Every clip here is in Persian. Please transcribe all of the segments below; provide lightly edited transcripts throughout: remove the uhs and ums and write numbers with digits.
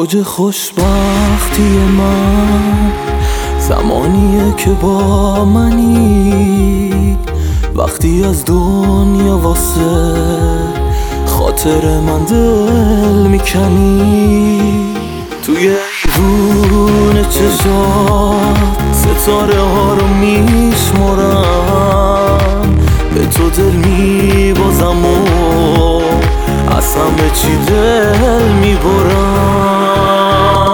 اوج خوشبختی من زمانیه که با منی، وقتی از دنیا واسه خاطر من دل میکنی. توی ایوون چشات ستاره ها رو میشمرم، به تو دل میبازم و از همه چی دل میبرم.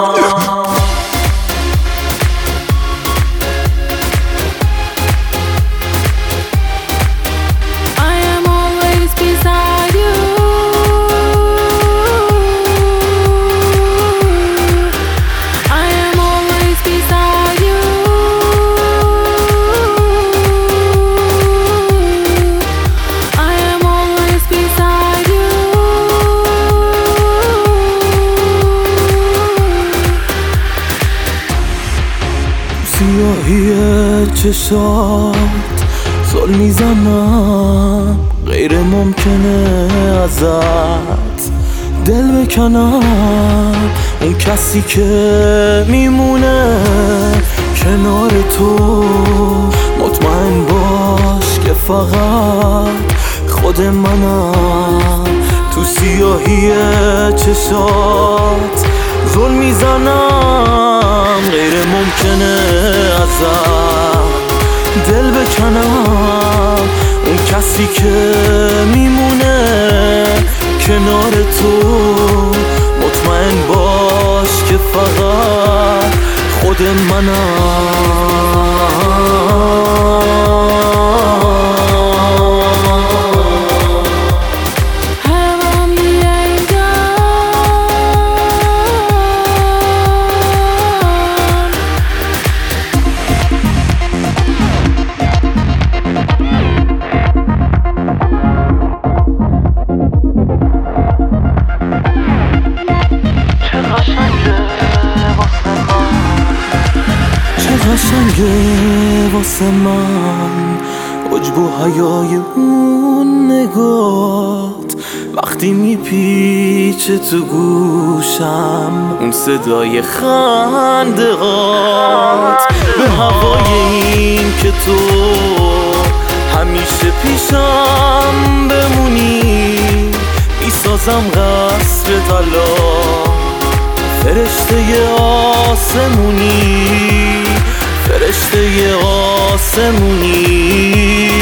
سیاهی چشات زل میزنم، غیر ممکنه ازت دل بکنم. اون کسی که میمونه کنار تو، مطمئن باش که فقط خود منم. تو سیاهی چشات زل میزنم، غیر ممکنه ازت دل بکنم. اون کسی که میمونه کنار تو، مطمئن باش که فقط خود منم. قشنگه واسه من عجب و حیای اون نگات، وقتی میپیچه تو گوشم اون صدای خندهات. به هوای این که تو همیشه پیشم بمونی، میسازم قصر طلا فرشته آسمونی، فرشته آسمونی.